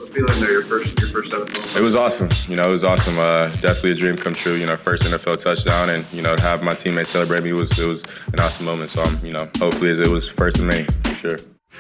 the feeling there, your first NFL? It was awesome. It was awesome. Definitely a dream come true. First NFL touchdown, and to have my teammates celebrate me was an awesome moment. So hopefully it was first of many for sure.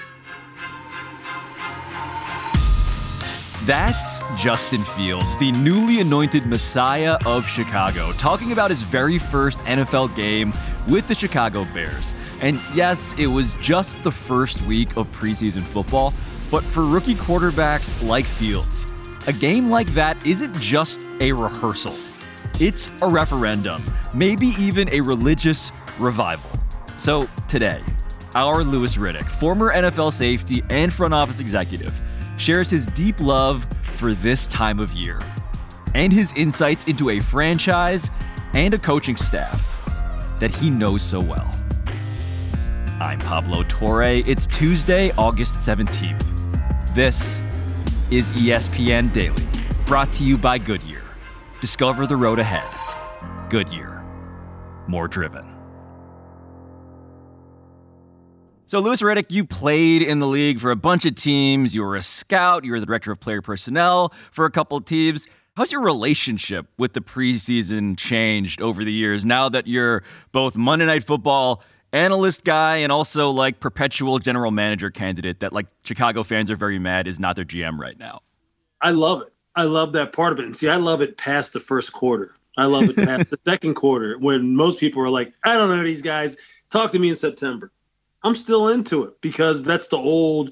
That's Justin Fields, the newly anointed Messiah of Chicago, talking about his very first NFL game with the Chicago Bears. And yes, it was just the first week of preseason football, but for rookie quarterbacks like Fields, a game like that isn't just a rehearsal. It's a referendum, maybe even a religious revival. So today, our Louis Riddick, former NFL safety and front office executive, shares his deep love for this time of year and his insights into a franchise and a coaching staff that he knows so well. I'm Pablo Torre. It's Tuesday, August 17th. This is ESPN Daily, brought to you by Goodyear. Discover the road ahead. Goodyear. More driven. So, Louis Riddick, you played in the league for a bunch of teams. You were a scout. You were the director of player personnel for a couple of teams. How's your relationship with the preseason changed over the years now that you're both Monday Night Football analyst guy and also like perpetual general manager candidate that like Chicago fans are very mad is not their GM right now? I love it. I love that part of it. And see, I love it past the first quarter. I love it past the second quarter when most people are like, I don't know these guys. Talk to me in September. I'm still into it because that's the old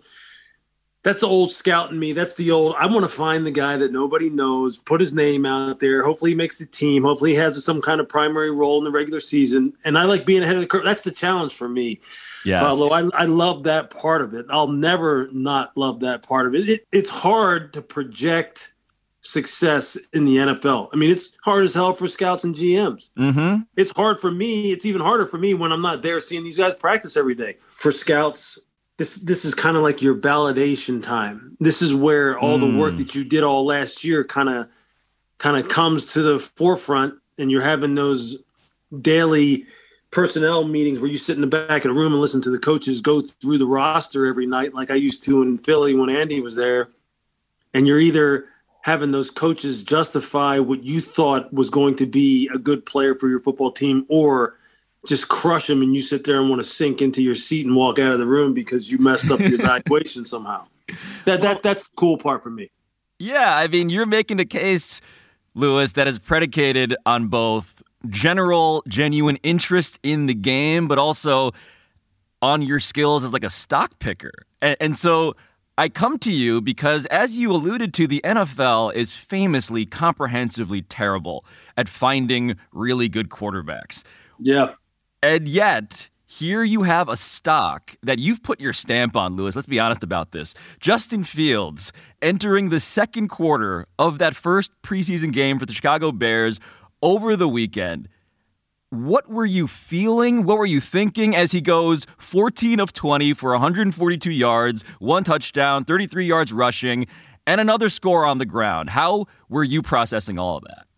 scout in me. That's the old, I want to find the guy that nobody knows, put his name out there. Hopefully he makes the team. Hopefully he has some kind of primary role in the regular season. And I like being ahead of the curve. That's the challenge for me. Yes. Pablo, I love that part of it. I'll never not love that part of it. It's hard to project success in the NFL. I mean, it's hard as hell for scouts and GMs. Mm-hmm. It's hard for me. It's even harder for me when I'm not there seeing these guys practice every day. For scouts, this is kind of like your validation time. This is where all the work that you did all last year kind of comes to the forefront, and you're having those daily personnel meetings where you sit in the back of the room and listen to the coaches go through the roster every night like I used to in Philly when Andy was there. And you're either having those coaches justify what you thought was going to be a good player for your football team, or just crush them and you sit there and want to sink into your seat and walk out of the room because you messed up the evaluation somehow. That's the cool part for me. Yeah, I mean, you're making a case, Louis, that is predicated on both general, genuine interest in the game, but also on your skills as like a stock picker. And so I come to you because, as you alluded to, the NFL is famously, comprehensively terrible at finding really good quarterbacks. Yeah. And yet, here you have a stock that you've put your stamp on, Louis. Let's be honest about this. Justin Fields entering the second quarter of that first preseason game for the Chicago Bears over the weekend. What were you feeling? What were you thinking as he goes 14 of 20 for 142 yards, 1 touchdown, 33 yards rushing, and another score on the ground? How were you processing all of that?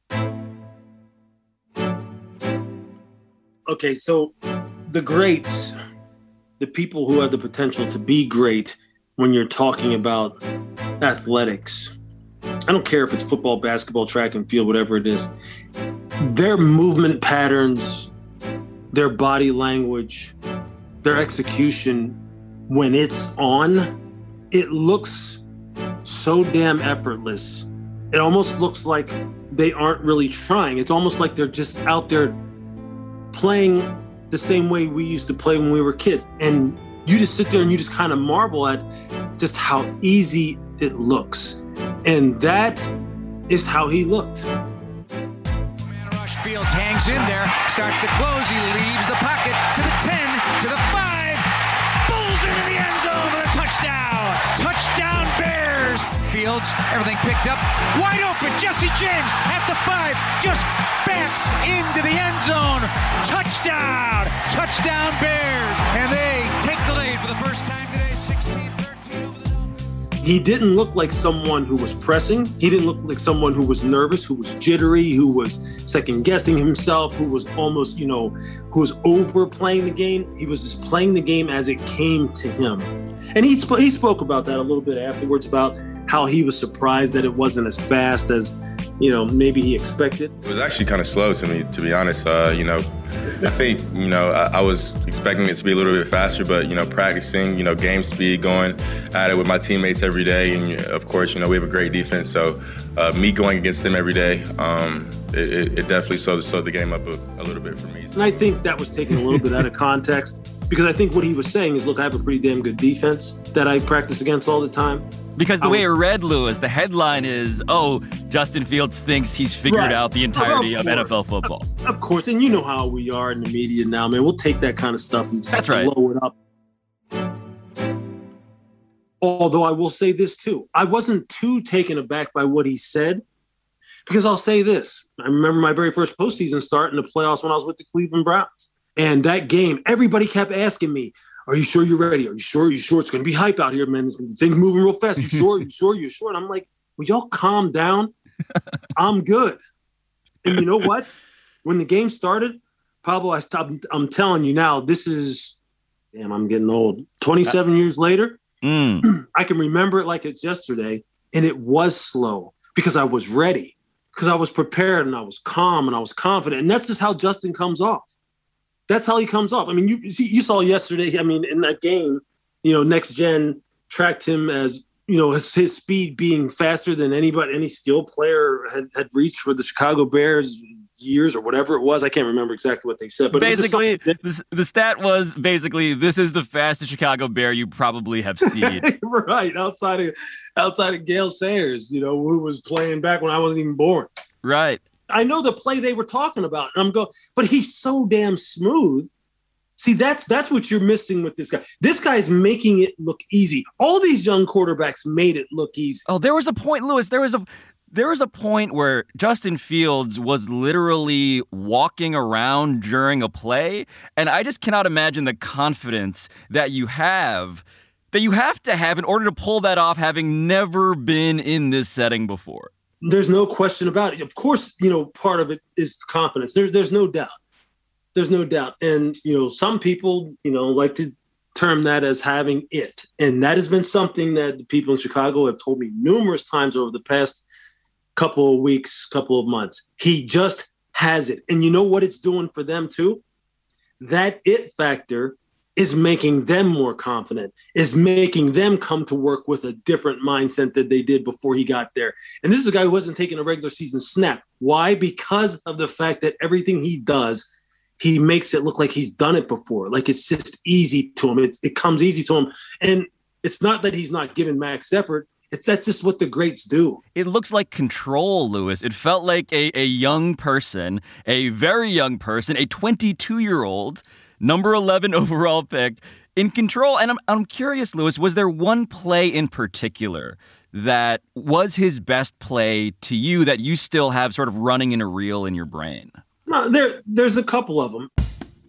Okay, so the greats, the people who have the potential to be great when you're talking about athletics, I don't care if it's football, basketball, track and field, whatever it is, their movement patterns, their body language, their execution, when it's on, it looks so damn effortless. It almost looks like they aren't really trying. It's almost like they're just out there playing the same way we used to play when we were kids. And you just sit there and you just kind of marvel at just how easy it looks. And that is how he looked. Fields hangs in there, starts to close, he leaves the pocket to the 10, to the 5, bowls into the end zone for a touchdown. Touchdown Bears. Fields, everything picked up, wide open, Jesse James at the 5, just backs into the end zone. Touchdown. Touchdown Bears. And they take the lead for the first time today, 16-13 over the Dolphins. He didn't look like someone who was pressing. He didn't look like someone who was nervous, who was jittery, who was second-guessing himself, who was almost, who was overplaying the game. He was just playing the game as it came to him. And he spoke about that a little bit afterwards, about how he was surprised that it wasn't as fast as, maybe he expected? It was actually kind of slow to me, to be honest. I think, I was expecting it to be a little bit faster, but, practicing, game speed, going at it with my teammates every day. And, of course, we have a great defense. So me going against them every day, it definitely slowed the game up a little bit for me. And I think that was taken a little bit out of context, because I think what he was saying is, look, I have a pretty damn good defense that I practice against all the time. Because the way it read, Lewis, the headline is, Justin Fields thinks he's figured out the entirety of NFL football. Of course, and you know how we are in the media now, man. We'll take that kind of stuff and just blow it up. Although I will say this, too. I wasn't too taken aback by what he said, because I'll say this. I remember my very first postseason start in the playoffs when I was with the Cleveland Browns. And that game, everybody kept asking me, are you sure you're ready? Are you sure? It's going to be hype out here, man. Things moving real fast. You sure? You sure? And I'm like, will y'all calm down? I'm good. And you know what? When the game started, Pablo, I'm telling you now, I'm getting old. 27 years later, I can remember it like it's yesterday. And it was slow because I was ready, because I was prepared and I was calm and I was confident. And that's just how Justin comes off. That's how he comes off. I mean, you saw yesterday, in that game, Next Gen tracked him as, his speed being faster than any skilled player had reached for the Chicago Bears years or whatever it was. I can't remember exactly what they said. But basically, the stat was this is the fastest Chicago Bear you probably have seen. Right, outside of Gale Sayers, who was playing back when I wasn't even born. Right. I know the play they were talking about, and I'm going, but he's so damn smooth. See, that's what you're missing with this guy. This guy's making it look easy. All these young quarterbacks made it look easy. Oh, there was a point, Lewis. There was a point where Justin Fields was literally walking around during a play, and I just cannot imagine the confidence that you have to have in order to pull that off, having never been in this setting before. There's no question about it. Of course, part of it is confidence. There's no doubt. There's no doubt. And, some people, like to term that as having it. And that has been something that the people in Chicago have told me numerous times over the past couple of weeks, couple of months. He just has it. And you know what it's doing for them too? That it factor is making them more confident, is making them come to work with a different mindset than they did before he got there. And this is a guy who wasn't taking a regular season snap. Why? Because of the fact that everything he does, he makes it look like he's done it before. Like it's just easy to him. It comes easy to him. And it's not that he's not giving max effort. That's just what the greats do. It looks like control, Lewis. It felt like a young person, a very young person, a 22-year-old, number 11 overall pick, in control. And I'm curious, Lewis, was there one play in particular that was his best play to you that you still have sort of running in a reel in your brain? No, there's a couple of them.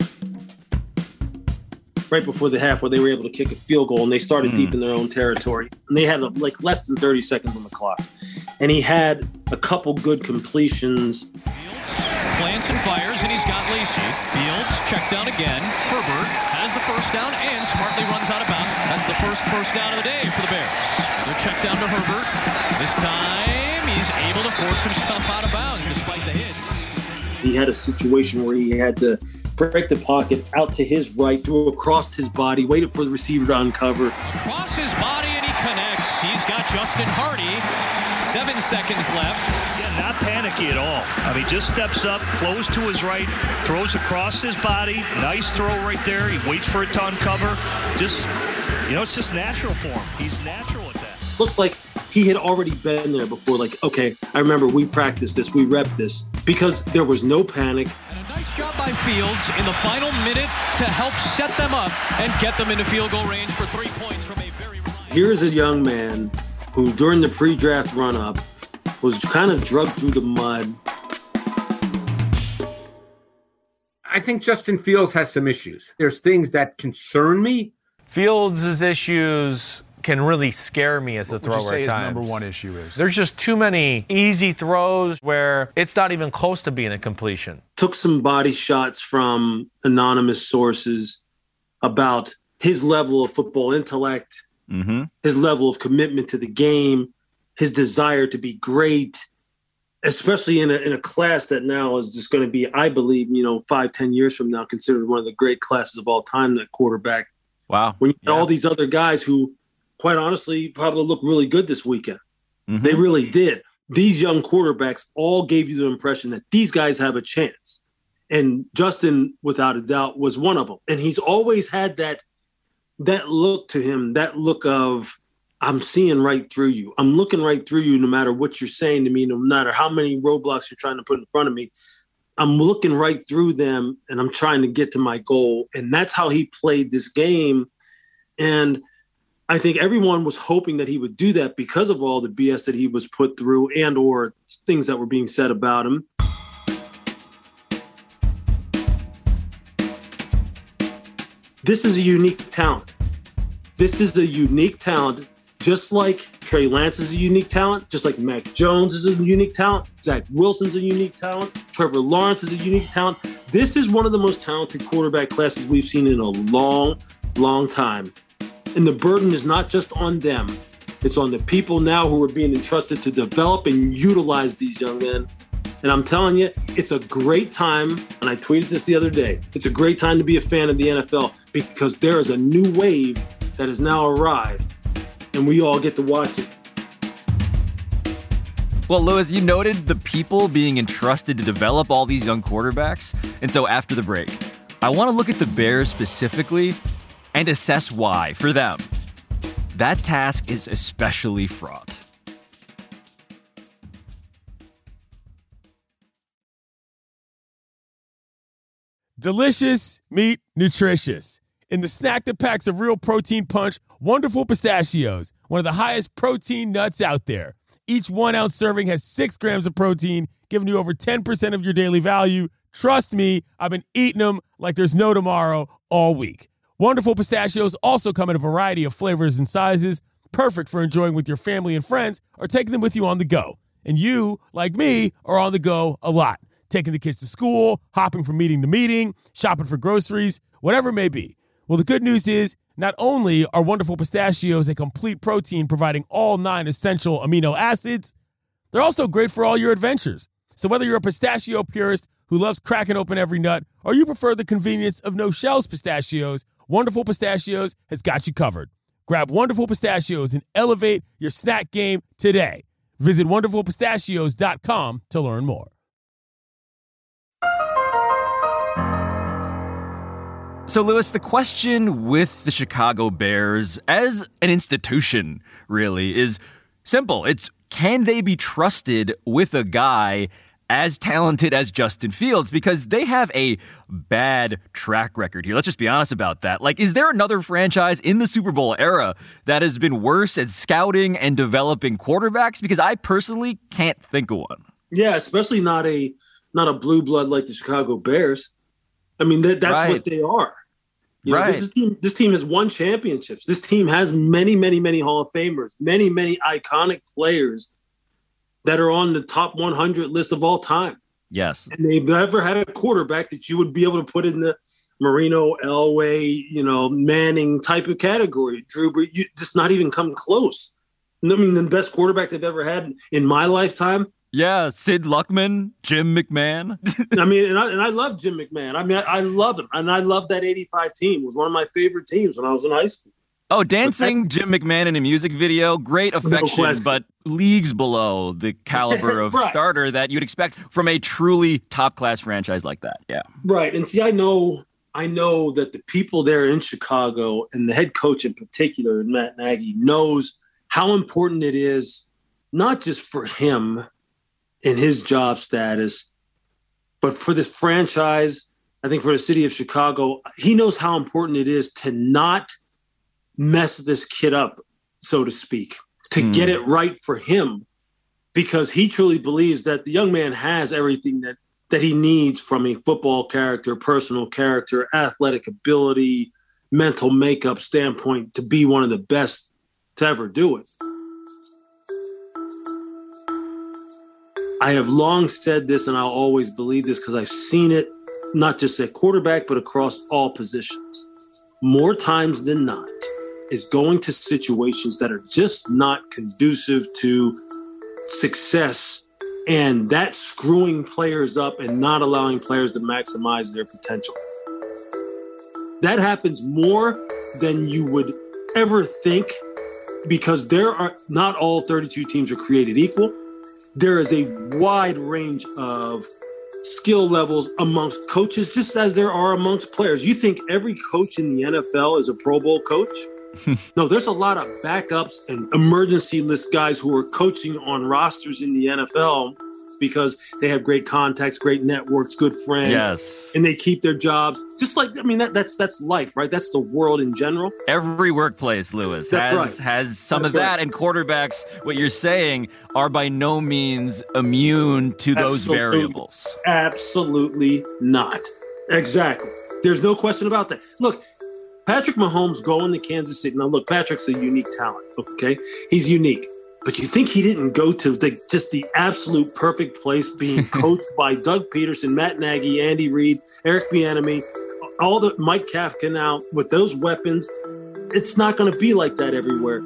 Right before the half where they were able to kick a field goal and they started deep in their own territory. And they had less than 30 seconds on the clock. And he had a couple good completions. Plants and fires, and he's got Lacy. Fields checked down again. Herbert has the first down and smartly runs out of bounds. That's the first down of the day for the Bears. Another check down to Herbert. This time he's able to force himself out of bounds despite the hits. He had a situation where he had to break the pocket out to his right, threw across his body, waited for the receiver to uncover. Across his body, and he connects. He's got Justin Hardy. 7 seconds left. Yeah, not panicky at all. I mean, just steps up, flows to his right, throws across his body. Nice throw right there. He waits for it to uncover. Just, it's just natural for him. He's natural at that. Looks like he had already been there before. Like, okay, I remember we practiced this, we repped this, because there was no panic. And a nice job by Fields in the final minute to help set them up and get them into field goal range for 3 points from a very reliable. Here's a young man who during the pre-draft run-up was kind of drugged through the mud. I think Justin Fields has some issues. There's things that concern me. Fields' issues can really scare me as a thrower at times. Number one issue is there's just too many easy throws where it's not even close to being a completion. Took some body shots from anonymous sources about his level of football intellect, his level of commitment to the game, his desire to be great, especially in a class that now is just going to be, I believe, 5-10 years from now, considered one of the great classes of all time, that quarterback. Wow. When you get all these other guys who, quite honestly, probably look really good this weekend. Mm-hmm. They really did. These young quarterbacks all gave you the impression that these guys have a chance. And Justin, without a doubt, was one of them. And he's always had that look to him, that look of, I'm seeing right through you. I'm looking right through you no matter what you're saying to me, no matter how many roadblocks you're trying to put in front of me. I'm looking right through them, and I'm trying to get to my goal. And that's how he played this game. And I think everyone was hoping that he would do that because of all the BS that he was put through and or things that were being said about him. This is a unique talent. This is a unique talent, just like Trey Lance is a unique talent, just like Mac Jones is a unique talent, Zach Wilson's a unique talent, Trevor Lawrence is a unique talent. This is one of the most talented quarterback classes we've seen in a long, long time. And the burden is not just on them. It's on the people now who are being entrusted to develop and utilize these young men. And I'm telling you, it's a great time, and I tweeted this the other day, it's a great time to be a fan of the NFL because there is a new wave that has now arrived, and we all get to watch it. Well, Louis, you noted the people being entrusted to develop all these young quarterbacks. And so after the break, I want to look at the Bears specifically and assess why, for them, that task is especially fraught. Delicious, meat, nutritious. In the snack that packs a real protein punch, Wonderful Pistachios, one of the highest protein nuts out there. Each 1 ounce serving has 6 grams of protein, giving you over 10% of your daily value. Trust me, I've been eating them like there's no tomorrow all week. Wonderful Pistachios also come in a variety of flavors and sizes, perfect for enjoying with your family and friends or taking them with you on the go. And you, like me, are on the go a lot. Taking the kids to school, hopping from meeting to meeting, shopping for groceries, whatever it may be. Well, the good news is not only are Wonderful Pistachios a complete protein providing all 9 essential amino acids, they're also great for all your adventures. So whether you're a pistachio purist who loves cracking open every nut or you prefer the convenience of no-shells pistachios, Wonderful Pistachios has got you covered. Grab Wonderful Pistachios and elevate your snack game today. Visit WonderfulPistachios.com to learn more. So, Louis, the question with the Chicago Bears as an institution, really, is simple. It's, can they be trusted with a guy as talented as Justin Fields? Because they have a bad track record here. Let's just be honest about that. Like, is there another franchise in the Super Bowl era that has been worse at scouting and developing quarterbacks? Because I personally can't think of one. Yeah, especially not a blue blood like the Chicago Bears. I mean, that's right. What they are. You know, this team has won championships. This team has many, many, many Hall of Famers, many, many iconic players that are on the top 100 list of all time. Yes. And they've never had a quarterback that you would be able to put in the Marino, Elway, Manning type of category. Drew Brees, you just not even come close. I mean, the best quarterback they've ever had in my lifetime. Yeah, Sid Luckman, Jim McMahon. I mean, and I love Jim McMahon. I mean, I love him. And I love that 85 team. It was one of my favorite teams when I was in high school. Oh, dancing Jim McMahon in a music video, great affection, but leagues below the caliber of right. starter that you'd expect from a truly top-class franchise like that. Yeah. Right. And see, I know that the people there in Chicago and the head coach in particular, Matt Nagy, knows how important it is, not just for him in his job status, but for this franchise, I think for the city of Chicago. He knows how important it is to not mess this kid up, so to speak, to get it right for him, because he truly believes that the young man has everything that he needs from a football character, personal character, athletic ability, mental makeup standpoint to be one of the best to ever do it. I have long said this, and I'll always believe this because I've seen it not just at quarterback, but across all positions. More times than not, is going to situations that are just not conducive to success, and that's screwing players up and not allowing players to maximize their potential. That happens more than you would ever think, because there are not all 32 teams are created equal. There is a wide range of skill levels amongst coaches, just as there are amongst players. You think every coach in the NFL is a Pro Bowl coach? No, there's a lot of backups and emergency list guys who are coaching on rosters in the NFL because they have great contacts, great networks, good friends, yes, and they keep their jobs. Just like, I mean, that's life, right? That's the world in general. Every workplace, Lewis, has some of that, and quarterbacks, what you're saying, are by no means immune to those variables. Absolutely not. Exactly. There's no question about that. Look, Patrick Mahomes going to Kansas City. Now, look, Patrick's a unique talent, okay? He's unique. But you think he didn't go to just the absolute perfect place, being coached by Doug Peterson, Matt Nagy, Andy Reid, Eric Bieniemy, all the Mike Kafka now with those weapons? It's not going to be like that everywhere.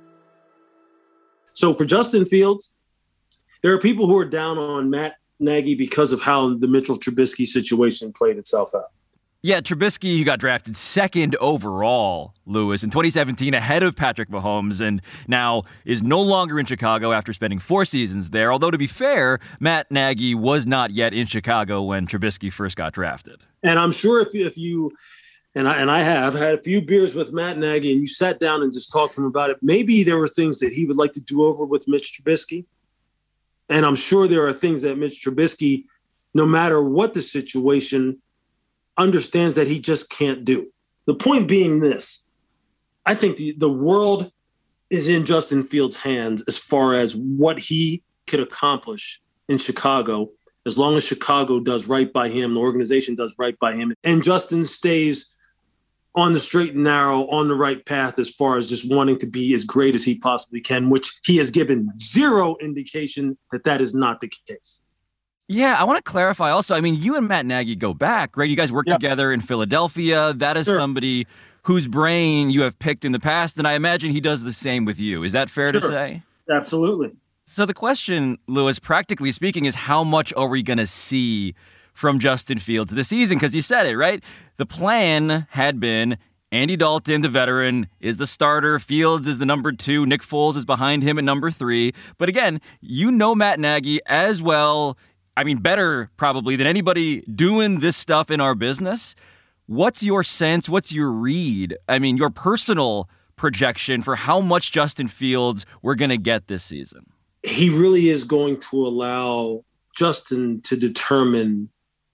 So for Justin Fields, there are people who are down on Matt Nagy because of how the Mitchell Trubisky situation played itself out. Yeah, Trubisky, who got drafted second overall, Lewis, in 2017, ahead of Patrick Mahomes, and now is no longer in Chicago after spending 4 seasons there. Although, to be fair, Matt Nagy was not yet in Chicago when Trubisky first got drafted. And I'm sure if you and I have had a few beers with Matt Nagy and you sat down and just talked to him about it, maybe there were things that he would like to do over with Mitch Trubisky. And I'm sure there are things that Mitch Trubisky, no matter what the situation, understands that he just can't do. The point being this: I think the world is in Justin Fields' hands as far as what he could accomplish in Chicago, as long as Chicago does right by him, the organization does right by him, and Justin stays on the straight and narrow, on the right path as far as just wanting to be as great as he possibly can, which he has given zero indication that is not the case. Yeah, I want to clarify also. I mean, you and Matt Nagy go back, right? You guys worked together in Philadelphia. That is somebody whose brain you have picked in the past, and I imagine he does the same with you. Is that fair to say? Absolutely. So the question, Lewis, practically speaking, is how much are we going to see from Justin Fields this season? Because you said it, right? The plan had been Andy Dalton, the veteran, is the starter. Fields is the number 2. Nick Foles is behind him at number 3. But again, you know Matt Nagy as well, I mean, better probably than anybody doing this stuff in our business. What's your sense? What's your read? I mean, your personal projection for how much Justin Fields we're going to get this season? He really is going to allow Justin to determine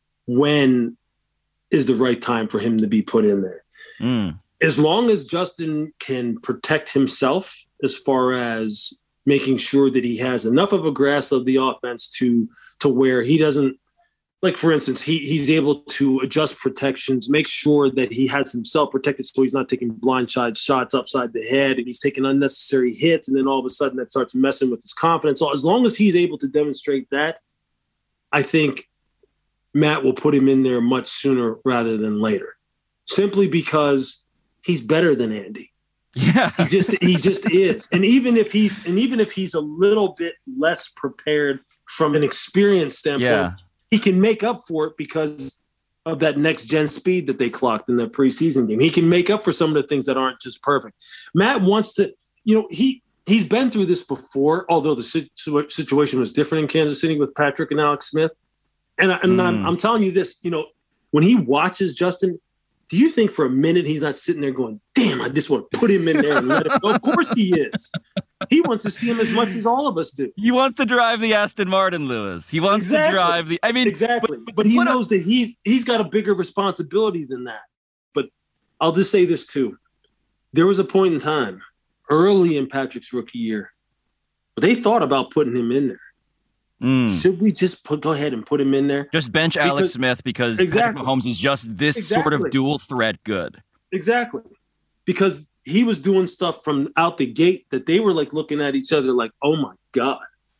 when is the right time for him to be put in there. As long as Justin can protect himself as far as making sure that he has enough of a grasp of the offense to where he doesn't, like, for instance, he's able to adjust protections, make sure that he has himself protected so he's not taking blindside shots upside the head and he's taking unnecessary hits, and then all of a sudden that starts messing with his confidence. So as long as he's able to demonstrate that, I think Matt will put him in there much sooner rather than later, simply because he's better than Andy. Yeah, he just is. And even if he's a little bit less prepared from an experience standpoint, he can make up for it because of that next gen speed that they clocked in the preseason game. He can make up for some of the things that aren't just perfect. Matt wants to, he's been through this before, although the situation was different in Kansas City with Patrick and Alex Smith. And I'm telling you this, when he watches Justin, do you think for a minute he's not sitting there going, damn, I just want to put him in there and let him go? Of course he is. He wants to see him as much as all of us do. He wants to drive the Aston Martin, Lewis. He wants to drive the... Exactly. But he knows that he's got a bigger responsibility than that. But I'll just say this too. There was a point in time early in Patrick's rookie year where they thought about putting him in there. Should we just go ahead and put him in there? Just bench Alex Smith because Patrick Mahomes is just this sort of dual threat good. Exactly. Because he was doing stuff from out the gate that they were like looking at each other like, oh my God.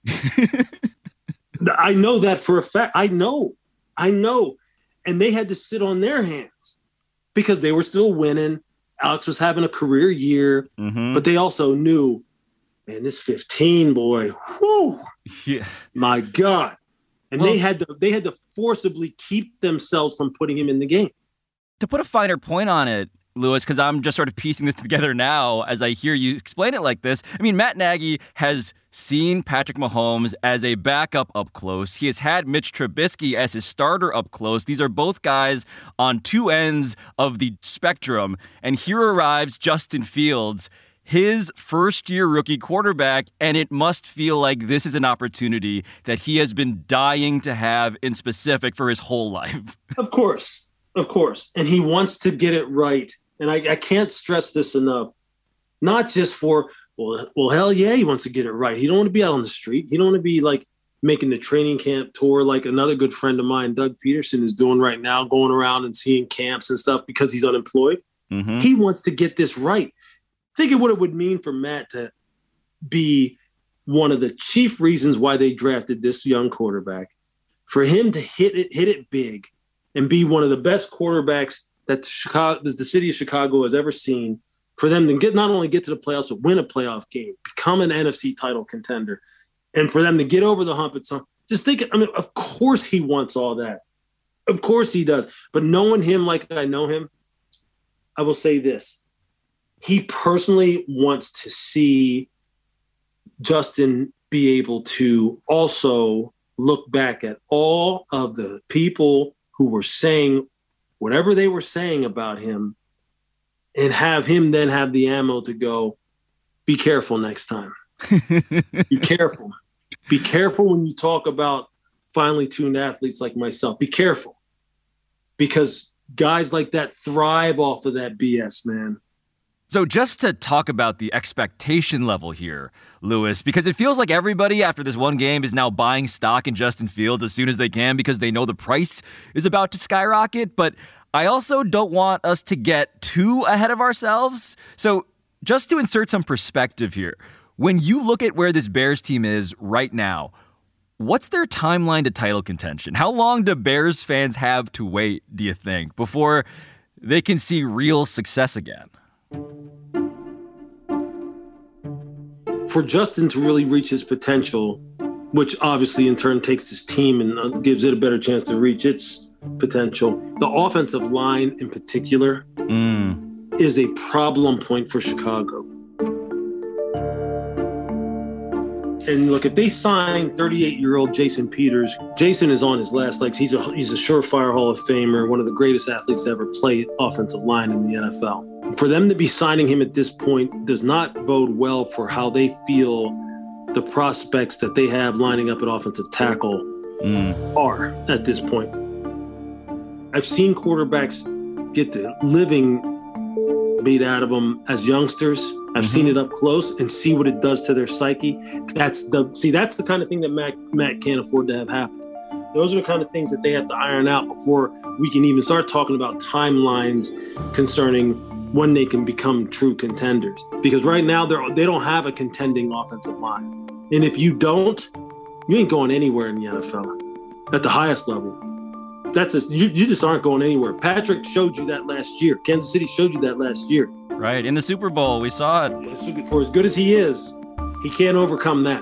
I know that for a fact. I know. And they had to sit on their hands because they were still winning. Alex was having a career year, but they also knew, man, this 15 boy, whew, my God. And they had to forcibly keep themselves from putting him in the game. To put a finer point on it, Louis, because I'm just sort of piecing this together now as I hear you explain it like this. I mean, Matt Nagy has seen Patrick Mahomes as a backup up close. He has had Mitch Trubisky as his starter up close. These are both guys on two ends of the spectrum. And here arrives Justin Fields, his first-year rookie quarterback, and it must feel like this is an opportunity that he has been dying to have in specific for his whole life. Of course. And he wants to get it right. And I can't stress this enough. Not just for, well, hell yeah, he wants to get it right. He don't want to be out on the street. He don't want to be like making the training camp tour like another good friend of mine, Doug Peterson, is doing right now, going around and seeing camps and stuff because he's unemployed. He wants to get this right. Think of what it would mean for Matt to be one of the chief reasons why they drafted this young quarterback, for him to hit it big and be one of the best quarterbacks that the city of Chicago has ever seen, for them to not only get to the playoffs, but win a playoff game, become an NFC title contender, and for them to get over the hump at some. Just think, I mean, of course he wants all that. Of course he does. But knowing him like I know him, I will say this. He personally wants to see Justin be able to also look back at all of the people who were saying whatever they were saying about him and have him then have the ammo to go, be careful next time. Be careful. Be careful when you talk about finely tuned athletes like myself. Be careful. Because guys like that thrive off of that BS, man. So just to talk about the expectation level here, Louis, because it feels like everybody after this one game is now buying stock in Justin Fields as soon as they can because they know the price is about to skyrocket. But I also don't want us to get too ahead of ourselves. So just to insert some perspective here, when you look at where this Bears team is right now, what's their timeline to title contention? How long do Bears fans have to wait, do you think, before they can see real success again? For Justin to really reach his potential, which obviously in turn takes his team and gives it a better chance to reach its potential, the offensive line in particular is a problem point for Chicago. And look, if they sign 38-year-old Jason Peters, Jason is on his last legs. He's a surefire Hall of Famer, one of the greatest athletes to ever play offensive line in the NFL. For them to be signing him at this point does not bode well for how they feel the prospects that they have lining up at offensive tackle are at this point. I've seen quarterbacks get the living beat out of them as youngsters. I've seen it up close and see what it does to their psyche. That's the kind of thing that Matt can't afford to have happen. Those are the kind of things that they have to iron out before we can even start talking about timelines concerning when they can become true contenders. Because right now they don't have a contending offensive line. And if you don't, you ain't going anywhere in the NFL at the highest level. That's just you just aren't going anywhere. Patrick showed you that last year. Kansas City showed you that last year. Right, in the Super Bowl, we saw it. For as good as he is, he can't overcome that.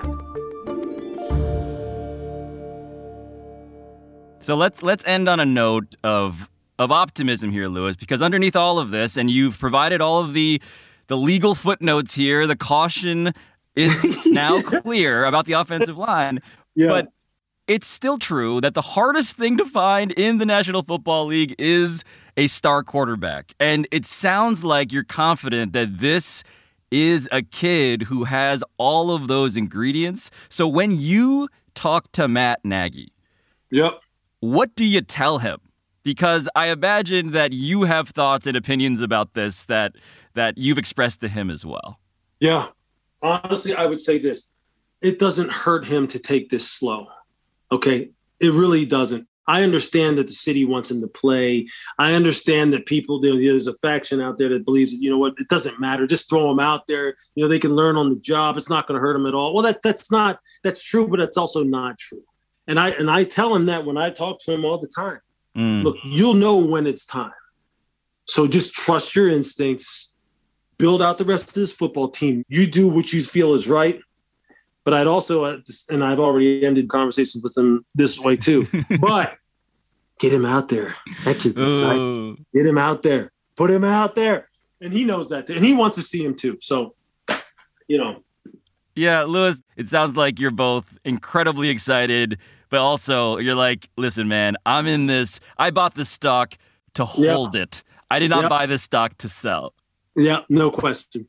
So let's end on a note of optimism here, Louis, because underneath all of this, and you've provided all of the legal footnotes here, the caution is now clear about the offensive line. Yeah. But it's still true that the hardest thing to find in the National Football League is a star quarterback. And it sounds like you're confident that this is a kid who has all of those ingredients. So when you talk to Matt Nagy, what do you tell him? Because I imagine that you have thoughts and opinions about this that you've expressed to him as well. Yeah. Honestly, I would say this. It doesn't hurt him to take this slow. Okay? It really doesn't. I understand that the city wants him to play. I understand that people, there's a faction out there that believes that, you know what, it doesn't matter. Just throw them out there. They can learn on the job. It's not going to hurt them at all. Well, that's true, but that's also not true. And I tell him that when I talk to him all the time. Look, you'll know when it's time. So just trust your instincts, build out the rest of this football team. You do what you feel is right. But I'd also, and I've already ended conversations with him this way too, but get him out there. That kid's exciting. Get him out there. Put him out there. And he knows that too. And he wants to see him too. So, Yeah, Louis, it sounds like you're both incredibly excited, but also you're like, listen, man, I'm in this. I bought this stock to hold it. I did not buy this stock to sell. Yeah, no question.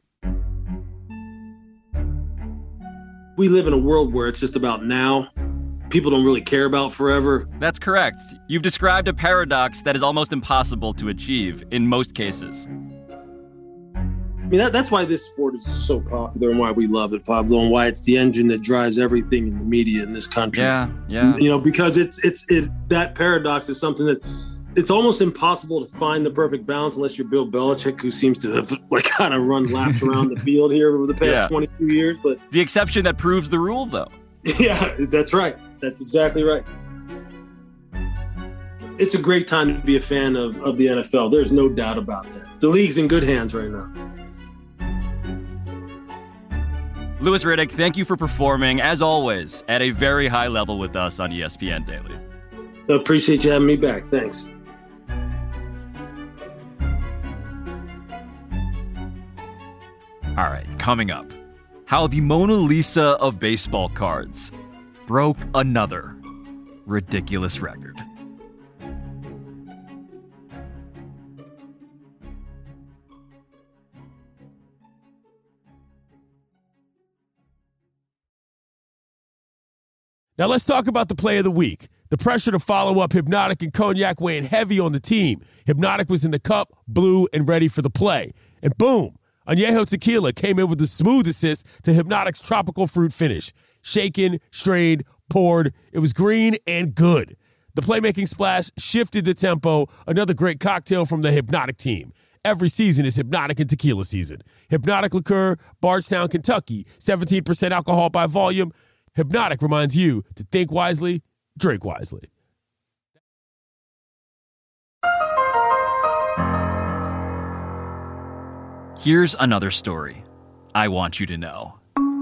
We live in a world where it's just about now. People don't really care about forever. That's correct. You've described a paradox that is almost impossible to achieve in most cases. I mean, that's why this sport is so popular and why we love it, Pablo, and why it's the engine that drives everything in the media in this country. Yeah. Because that paradox is something that it's almost impossible to find the perfect balance unless you're Bill Belichick, who seems to have kind of run laps around the field here over the past 22 years. But the exception that proves the rule, though. Yeah, that's right. That's exactly right. It's a great time to be a fan of the NFL. There's no doubt about that. The league's in good hands right now. Louis Riddick, thank you for performing, as always, at a very high level with us on ESPN Daily. I appreciate you having me back. Thanks. All right, coming up, how the Mona Lisa of baseball cards broke another ridiculous record. Now let's talk about the play of the week. The pressure to follow up Hypnotic and Cognac weighing heavy on the team. Hypnotic was in the cup, blue, and ready for the play. And boom, Añejo Tequila came in with the smooth assist to Hypnotic's tropical fruit finish. Shaken, strained, poured. It was green and good. The playmaking splash shifted the tempo. Another great cocktail from the Hypnotic team. Every season is Hypnotic and Tequila season. Hypnotic Liqueur, Bardstown, Kentucky. 17% alcohol by volume. Hypnotic reminds you to think wisely, drink wisely. Here's another story I want you to know.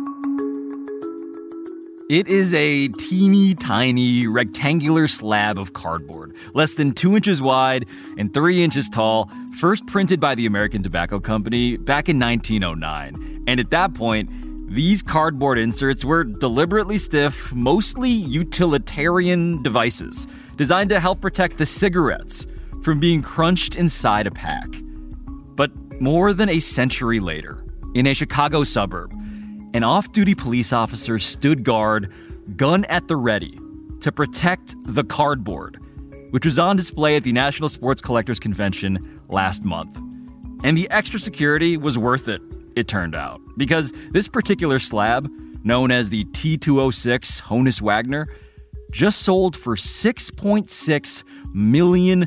It is a teeny tiny rectangular slab of cardboard, less than 2 inches wide and 3 inches tall, first printed by the American Tobacco Company back in 1909. And at that point, these cardboard inserts were deliberately stiff, mostly utilitarian devices designed to help protect the cigarettes from being crunched inside a pack. But more than a century later, in a Chicago suburb, an off-duty police officer stood guard, gun at the ready, to protect the cardboard, which was on display at the National Sports Collectors Convention last month. And the extra security was worth it, it turned out, because this particular slab, known as the T206 Honus Wagner, just sold for $6.6 million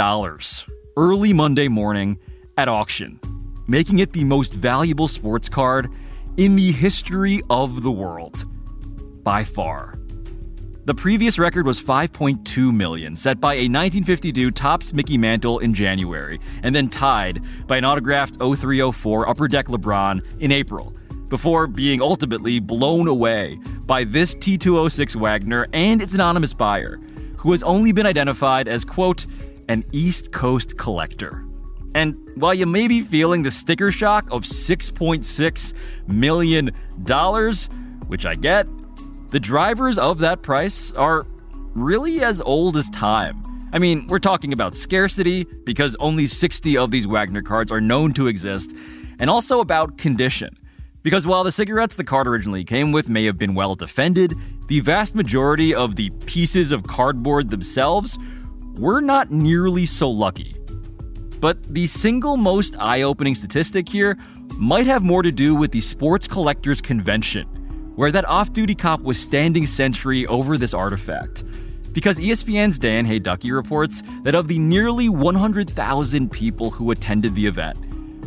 early Monday morning at auction, making it the most valuable sports card in the history of the world, by far. The previous record was $5.2 million, set by a 1952 Topps Mickey Mantle in January, and then tied by an autographed 03-04 Upper Deck LeBron in April, before being ultimately blown away by this T206 Wagner and its anonymous buyer, who has only been identified as, quote, an East Coast collector. And while you may be feeling the sticker shock of $6.6 million, which I get, the drivers of that price are really as old as time. I mean, we're talking about scarcity, because only 60 of these Wagner cards are known to exist, and also about condition. Because while the cigarettes the card originally came with may have been well defended, the vast majority of the pieces of cardboard themselves were not nearly so lucky. But the single most eye-opening statistic here might have more to do with the Sports Collectors Convention, where that off-duty cop was standing sentry over this artifact. Because ESPN's Dan Hayducky reports that of the nearly 100,000 people who attended the event,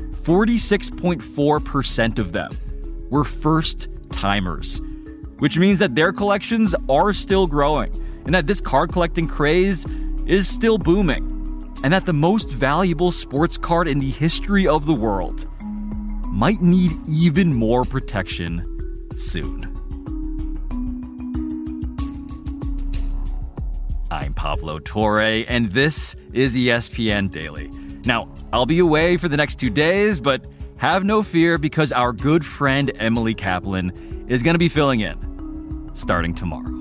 46.4% of them were first-timers, which means that their collections are still growing, and that this card collecting craze is still booming. and that the most valuable sports card in the history of the world might need even more protection soon. I'm Pablo Torre, and this is ESPN Daily. Now, I'll be away for the next 2 days, but have no fear because our good friend Emily Kaplan is going to be filling in starting tomorrow.